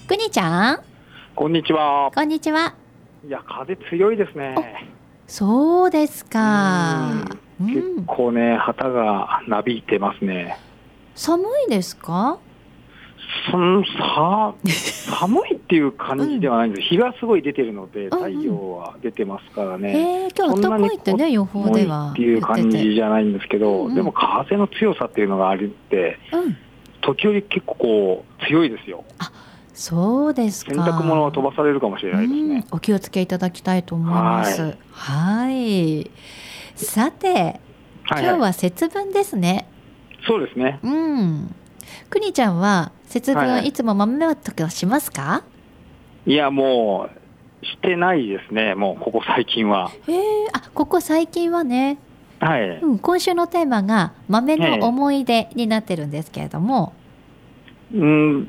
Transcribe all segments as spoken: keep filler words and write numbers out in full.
くにちゃん、 こんにちは。 こんにちは。 いや、風強いですね。 そうですか。 うん、結構ね、旗がなびいてますね。 寒いですか？ そんさ寒いっていう感じではないんです、うん、日がすごい出てるので太陽は出てますからね、 うんうん、へー、今日暖かいってね、予報ではっていう感じじゃないんですけど、 うんうん、 でも風の強さっていうのがあるって、うん、時折結構こう強いですよ。 あ、そうですか。 洗濯物は飛ばされるかもしれないですね。 お気をつけいただきたいと思います。はい、はい。さて、今日は節分ですね。はいはい、 そうですね。 うん。くにちゃんは節分、はいはい、いつも豆まきはしますか？ いや、もうしてないですね。もうここ最近は。 へえ、あ、ここ最近はね。 はい。 うん、今週のテーマが豆の思い出になってるんですけれども。 うん、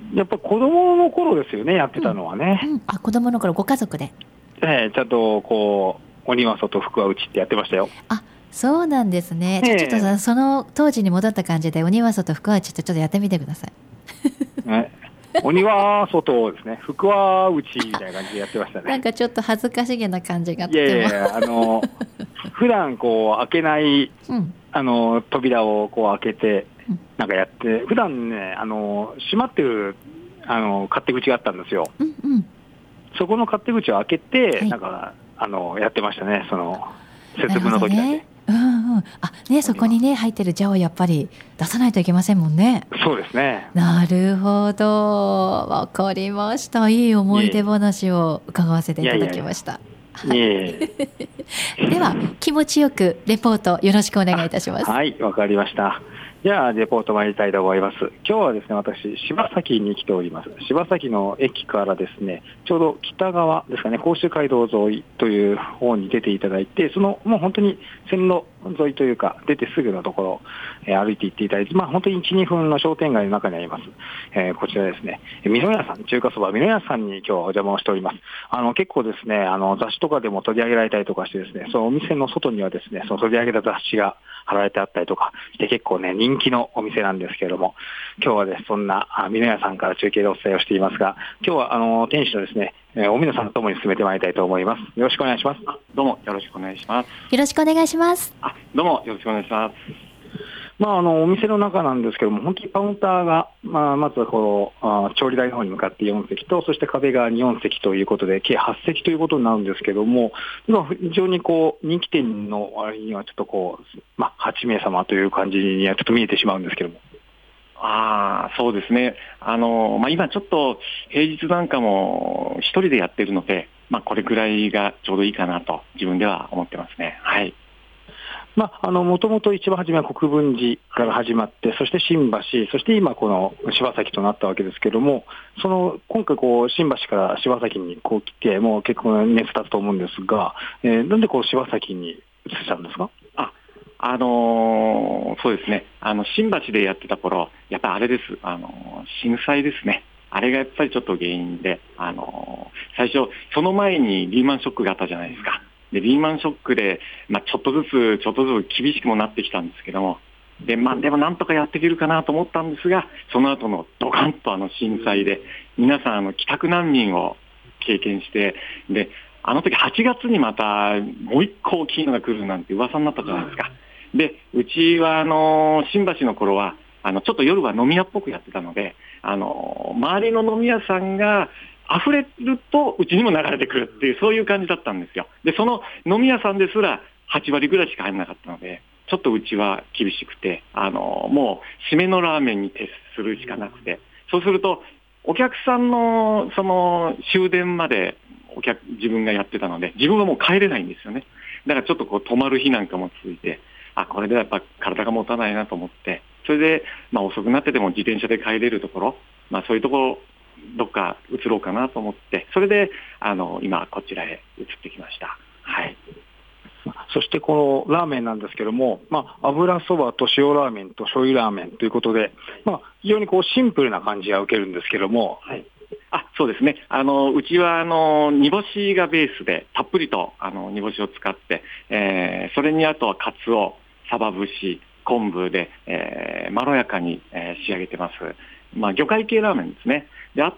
やっぱ子供の頃ですよね、やってたのはね。 うんうん、あ、子供の頃ご家族で。 ええ、ちゃんとこう鬼は外福は内ってやってましたよ。 あ、そうなんですね。じゃあちょっとさ、その当時に戻った感じで鬼は外福は内ってちょっとやってみてください。 ね、鬼は外ですね、福は内みたいな感じでやってましたね。 なんかちょっと恥ずかしげな感じがあって。 いやいや、あの普段こう開けない、うん、あの扉をこう開けてなんかやって、普段ね、あの閉まってるあの勝手口があったんですよ。うんうん、そこの勝手口を開けて、はい、なんかあのやってましたね、その節分の時だけ。 うんうん、あ、ね、そこにね入ってる蛇をやっぱり出さないといけませんもんね。 そうですね。 なるほど、わかりました。いい思い出話を伺わせていただきました。 いえいえでは気持ちよくレポートよろしくお願いいたします。 はい、わかりました。じゃあレポート参りたいと思います。今日はですね、私柴崎に来ております。柴崎の駅からですね、ちょうど北側ですかね、甲州街道沿いという方に出ていただいて、そのもう本当に線路沿いというか出てすぐのところ、えー、歩いて行っていただいて、まあ本当に いち、にふんの商店街の中にあります、えー、こちらですね、美濃屋さん、中華そば美濃屋さんに今日はお邪魔をしております。あの結構ですね、あの雑誌とかでも取り上げられたりとかしてですね、そのお店の外にはですね、その取り上げた雑誌が貼られてあったりとかして結構ね人気のお店なんですけれども、今日はですねそんな美濃屋さんから中継でお伝えをしていますが、今日はあの店主のですねお美濃さんとともに進めてまいりたいと思います。よろしくお願いします。 どうもよろしくお願いします。 よろしくお願いします。 あ、どうもよろしくお願いします。 まあ、あのお店の中なんですけども、本当にカウンターが、まあ、まずはこのあ調理台の方に向かってよん席と、そして壁側によん席ということで計はち席ということになるんですけども、非常にこう人気店の割にはちょっとこう、まあ、はち名様という感じにはちょっと見えてしまうんですけども。 ああ、そうですね。あの、まあ、今ちょっと平日なんかも一人でやってるので、まあ、これくらいがちょうどいいかなと自分では思ってますね。はい。 まあ、あの、もともと一番初めは国分寺から始まって、そして新橋、そして今この柴崎となったわけですけれども、その、今回こう、新橋から柴崎にこう来て、もう結構熱経つと思うんですが、えー、なんでこう柴崎に移したんですか？ あ、あのー、そうですね。あの、新橋でやってた頃、やっぱりあれです。あのー、震災ですね。あれがやっぱりちょっと原因で、あのー、最初、その前にリーマンショックがあったじゃないですか。でリーマンショックで、まあ、ちょっとずつちょっとずつ厳しくもなってきたんですけども、で、まあ、でもなんとかやっていけるかなと思ったんですが、その後のドカンとあの震災で皆さんあの帰宅難民を経験して、であの時はちがつにまたもう一個大きいのが来るなんて噂になったじゃないですか。でうちはあの新橋の頃はあのちょっと夜は飲み屋っぽくやってたので、あの周りの飲み屋さんが溢れるとうちにも流れてくるっていう、そういう感じだったんですよ。でその飲み屋さんですらはち割ぐらいしか入らなかったので、ちょっとうちは厳しくて、あのもう締めのラーメンに徹するしかなくて、そうするとお客さんのその終電までお客自分がやってたので、自分はもう帰れないんですよね。だからちょっとこう泊まる日なんかも続いて、あ、これではやっぱ体が持たないなと思って、それでまあ遅くなってても自転車で帰れるところ、まあそういうところどっか移ろうかなと思って、それであの今こちらへ移ってきました。はい。 そしてこのラーメンなんですけども、まあ、油そばと塩ラーメンと醤油ラーメンということで、まあ、非常にこうシンプルな感じが受けるんですけども、 はい、あ、そうですね。あのうちはあの煮干しがベースでたっぷりとあの煮干しを使って、えー、それにあとはカツオ、サバ節、昆布で、えー、まろやかに、えー、仕上げてます。まあ、魚介系ラーメンですね。であと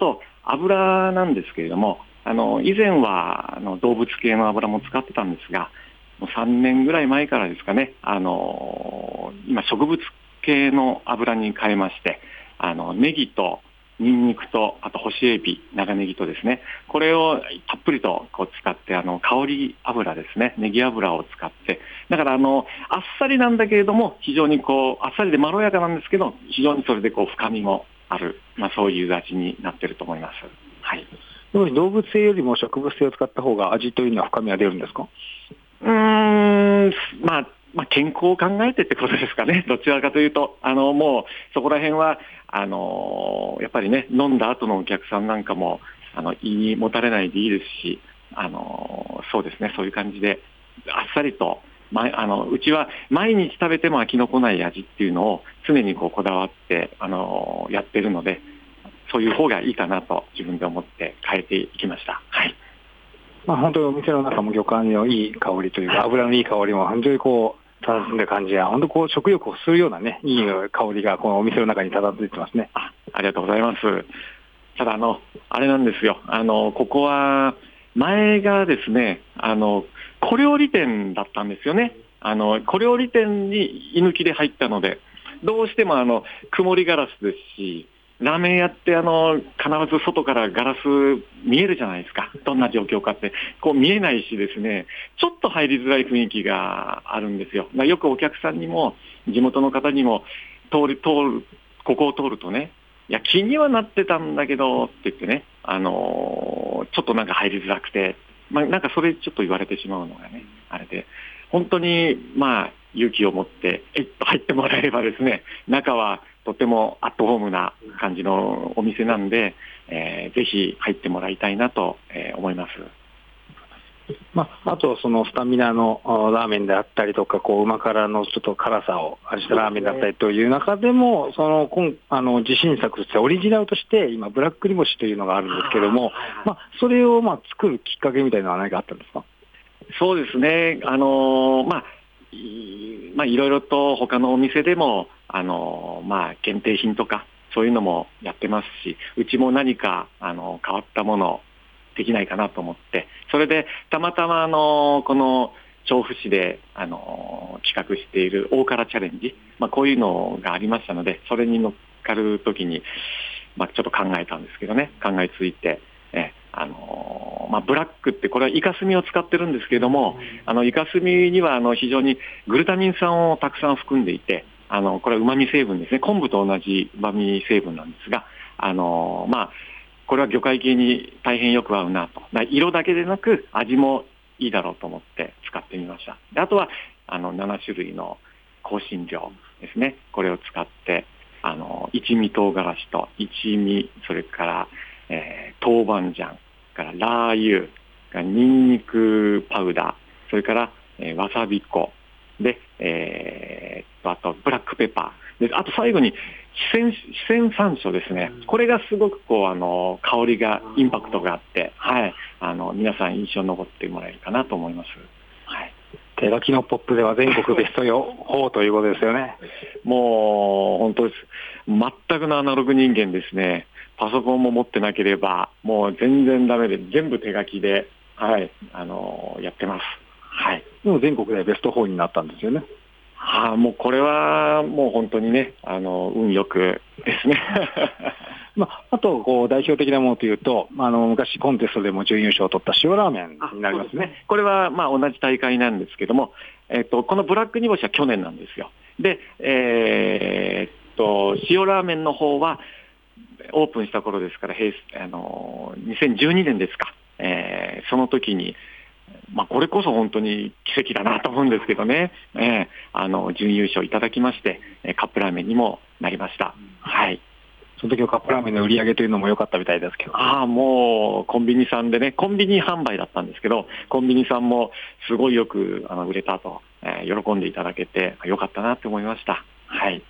油なんですけれども、あの以前はあの動物系の油も使ってたんですが、もうさんねんぐらい前からですかね、あの今植物系の油に変えまして、あのネギとニンニクと、あと干しエビ、長ネギとですね、これをたっぷりとこう使って、あの香り油ですね、ネギ油を使って、だからあのあっさりなんだけれども、非常にこうあっさりでまろやかなんですけど、非常にそれでこう深みもある、まあ、そういう味になっていると思います。はい。 動物性よりも植物性を使った方が味というのは深みは出るんですか？ うーん、まあまあ、健康を考えてってことですかね。どちらかというと、あのもうそこら辺はあのやっぱりね、飲んだ後のお客さんなんかもあの胃にもたれないでいいですし、あのそうですね、そういう感じであっさりと、ま、あのうちは毎日食べても飽きのこない味っていうのを常にこうこだわってあのやってるので、そういう方がいいかなと自分で思って変えていきました。はい。 まあ、本当にお店の中も魚介のいい香りというか、油のいい香りも本当にこう楽しんでる感じや、本当こう食欲を吸うようなね、いい香りがこのお店の中に漂っていってますね。 あ、ありがとうございます。ただあのあれなんですよ。あのここは前がですね、あの小料理店だったんですよね。あの小料理店に居抜きで入ったので、どうしてもあの曇りガラスですし、ラーメン屋ってあの必ず外からガラス見えるじゃないですか。どんな状況かってこう見えないしですね、ちょっと入りづらい雰囲気があるんですよ。よくお客さんにも地元の方にも通る通るここを通るとね、いや気にはなってたんだけどって言ってね、あのー、ちょっとなんか入りづらくて、まあ、なんかそれちょっと言われてしまうのがね、あれで本当にまあ勇気を持ってえっと入ってもらえればですね、中はとてもアットホームな感じのお店なんで、えー、ぜひ入ってもらいたいなと、えー、思います。 まあ、あとそのスタミナのラーメンであったりとか、こう旨辛のちょっと辛さを味したラーメンだったりという中でも、その今あの自信作としてオリジナルとして今ブラック煮干しというのがあるんですけども、まあ、それをまあ作るきっかけみたいなのは何かあったんですか？ そうですね、あのー、まあまあ、いろいろと他のお店でも、あのまあ、限定品とかそういうのもやってますし、うちも何かあの変わったものできないかなと思って、それでたまたまあのこの調布市であの企画している大辛チャレンジ、まあ、こういうのがありましたので、それに乗っかるときに、まあ、ちょっと考えたんですけどね、考えついて、えあのまあ、ブラックってこれはイカスミを使ってるんですけれども、あのイカスミにはあの非常にグルタミン酸をたくさん含んでいて、あのこれは旨味成分ですね、昆布と同じ旨味成分なんですが、あの、まあ、これは魚介系に大変よく合うなと、色だけでなく味もいいだろうと思って使ってみました。であとはあのなな種類の香辛料ですね、これを使ってあの一味唐辛子と一味、それから、えー、豆板醤からラー油、ニンニクパウダー、それから、えー、わさび粉で、えー、あとブラックペッパーで、あと最後に四川、四川山椒ですね。これがすごくこうあの香りがインパクトがあって、はい、あの皆さん印象に残ってもらえるかなと思います。はい、 手書きのポップでは全国ベストよんということですよね。 もう本当です。全くのアナログ人間ですね。パソコンも持ってなければもう全然ダメで、全部手書きで、はい、あのやってます。はい。 でも全国でベストよんになったんですよね。 はあ、もうこれはもう本当にね、あの運よくですね。 まあ、あとこう代表的なものというと、あの昔コンテストでも準優勝を取った塩ラーメンになりますね。 ね、これはまあ同じ大会なんですけども、えっと、このブラック煮干しは去年なんですよ。で、えー、っと塩ラーメンの方はオープンした頃ですから、平あのにせんじゅうにねんですか、えー、その時に、まあ、これこそ本当に奇跡だなと思うんですけどね、えー、あの準優勝いただきまして、カップラーメンにもなりました。はい。 その時のカップラーメンの売り上げというのも良かったみたいですけど。 ああ、もうコンビニさんでね、コンビニ販売だったんですけど、コンビニさんもすごいよくあの売れたと、えー、喜んでいただけて良かったなって思いました。はい。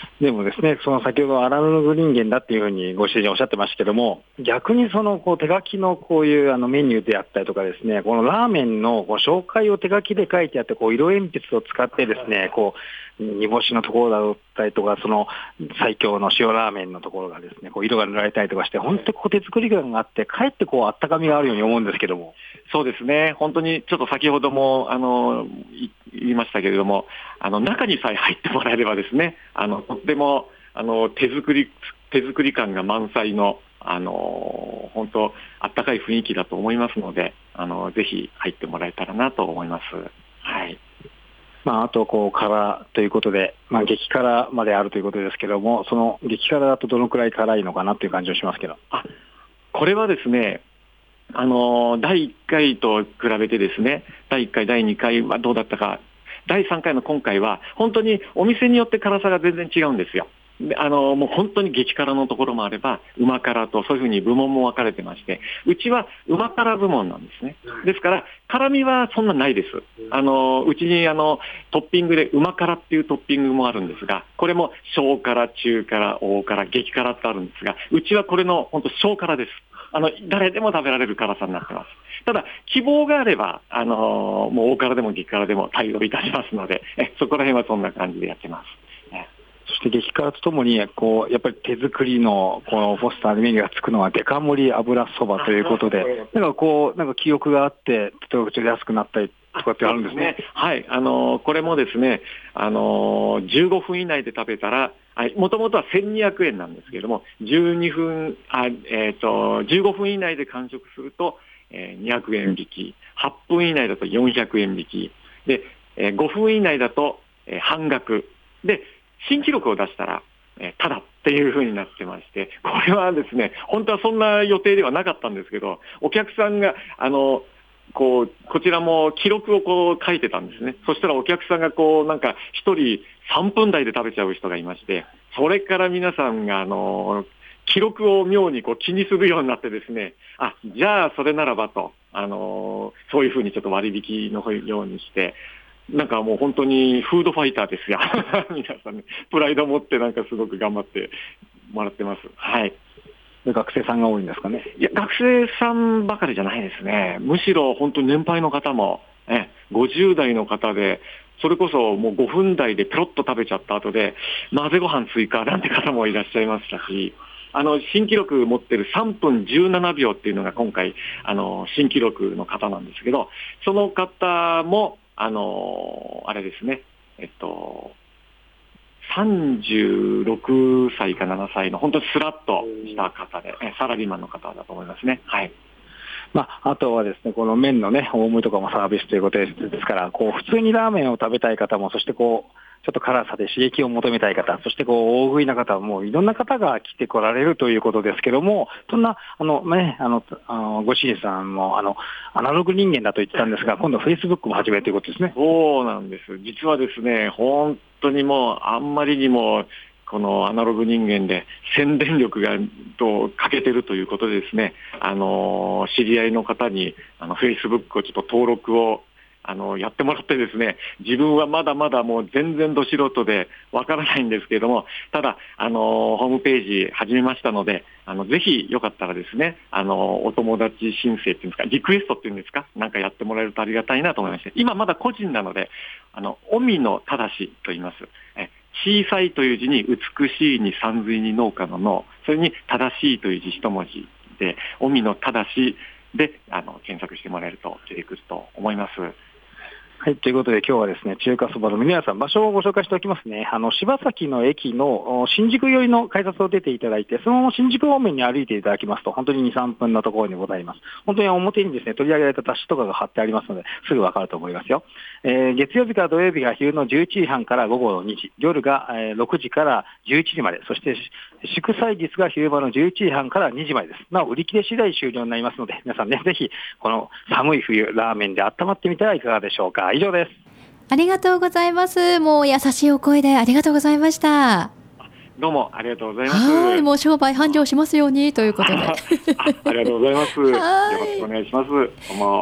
でもですね、その先ほどアナログ人間だっていうふうにご主人おっしゃってましたけども、逆にそのこう手書きのこういうあのメニューであったりとかですね、このラーメンのこう紹介を手書きで書いてあって、こう色鉛筆を使ってですね、こう煮干しのところだったりとか、その最強の塩ラーメンのところがですね、こう色が塗られたりとかして、本当にこう手作り感があって、かえってこうあったかみがあるように思うんですけども。 そうですね、本当にちょっと先ほどもあの言いましたけれども、あの中にさえ入ってもらえればですね、あのとってもあの手作り手作り感が満載のあの本当あったかい雰囲気だと思いますので、あのぜひ入ってもらえたらなと思います。はい。 まあ、あとこう辛ということで、まあ、激辛まであるということですけども、その激辛だとどのくらい辛いのかなという感じがしますけど。 あ、これはですね、あのだいいっかいと比べてですね、だいいっかいだいにかいはどうだったか、だいさんかいの今回は本当にお店によって辛さが全然違うんですよ。であのもう本当に激辛のところもあれば、うま辛とそういうふうに部門も分かれてまして、うちはうま辛部門なんですね。ですから辛みはそんなないです。あのうちにあのトッピングでうま辛っていうトッピングもあるんですが、これも小辛、中辛、大辛、激辛ってあるんですが、うちはこれの本当小辛です。あの誰でも食べられる辛さになってます。ただ希望があれば、あのもう大辛でも激辛でも対応いたしますので、えそこら辺はそんな感じでやってます。 そして激辛とともにこうやっぱり手作りのこのポスターでメニューがつくのはデカ盛り油そばということで、なんかこうなんか記憶があってとても安くなったりとかってあるんですね。 はい、あのこれもですね、あのじゅうごふん以内で食べたら、もともとはせんにひゃくえんなんですけれども、じゅうにふんあ、えー、とじゅうごふん以内で完食すると、えー、にひゃくえん引き、はっぷん以内だとよんひゃくえん引きで、えー、ごふん以内だと、えー、半額で、新記録を出したら、えー、ただっていう風になってまして、これはですね、本当はそんな予定ではなかったんですけど、お客さんがあのこうこちらも記録をこう書いてたんですね。そしたらお客さんがこうなんか一人さんぷん台で食べちゃう人がいまして、それから皆さんがあの記録を妙にこう気にするようになってですね、あ、じゃあそれならばと、あのそういう風にちょっと割引のようにして。なんかもう本当にフードファイターですよ皆さんね、プライドを持ってなんかすごく頑張ってもらってます。はい。 で学生さんが多いんですかね。 いや、学生さんばかりじゃないですね。むしろ本当に年配の方も、えごじゅう代の方で、それこそもうごふん台でペロッと食べちゃった後で混ぜご飯追加なんて方もいらっしゃいましたし、あの新記録持ってるさんぷんじゅうななびょうっていうのが今回あの新記録の方なんですけど、その方もあのあれですね、えっとさんじゅうろくさいかななさいの本当にスラッとした方で、サラリーマンの方だと思いますね。はい。 まあ、あとはですね、この麺のね、大盛りとかもサービスということですから、こう普通にラーメンを食べたい方も、そしてこうちょっと辛さで刺激を求めたい方、そしてこう大食いな方もいろんな方が来てこられるということですけども、そんなあのね、あのあのご主人さんもあのアナログ人間だと言ってたんですが、今度フェイスブックも始めるということですね。 そうなんです。実はですね、本当にもうあんまりにもこのアナログ人間で宣伝力がと欠けてるということでですね、あの知り合いの方にあのフェイスブックをちょっと登録をあのやってもらってですね、自分はまだまだもう全然ど素人でわからないんですけれども、ただあのホームページ始めましたので、あのぜひよかったらですね、あのお友達申請っていうんですか、リクエストっていうんですか、なんかやってもらえるとありがたいなと思いまして、今まだ個人なので、あの荻野正と言います。え小さいという字に美しいに山水に農家の農、それに正しいという字一文字で、荻野正であの検索してもらえると出てくると思います。 はい、ということで今日はですね、中華そばの皆さん、場所をご紹介しておきますね。あの柴崎の駅の新宿寄りの改札を出ていただいて、そのまま新宿方面に歩いていただきますと、本当にに、さんぷんのところにございます。本当に表にですね、取り上げられた雑誌とかが貼ってありますので、すぐわかると思いますよ。えー、月曜日から土曜日が昼のじゅういちじはんから午後のにじ、夜がろくじからじゅういちじまで、そして祝祭日が昼間のじゅういちじはんからにじまでです。なお、売り切れ次第終了になりますので、皆さんね、ぜひこの寒い冬、ラーメンで温まってみてはいかがでしょうか。以上です。 ありがとうございます。もう優しいお声でありがとうございました。 どうもありがとうございます。 はい、もう商売繁盛しますようにということで。 あ, ありがとうございます。よろしくお願いします。どうも。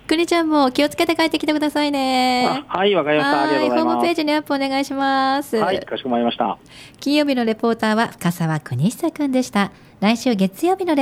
くにちゃんも気をつけて帰ってきてくださいね。 はい、わかりました。ありがとうございます。 ホームページにアップお願いします。 はい、かしこまりました。 金曜日のレポーターは深澤邦久くんでした。来週月曜日のレ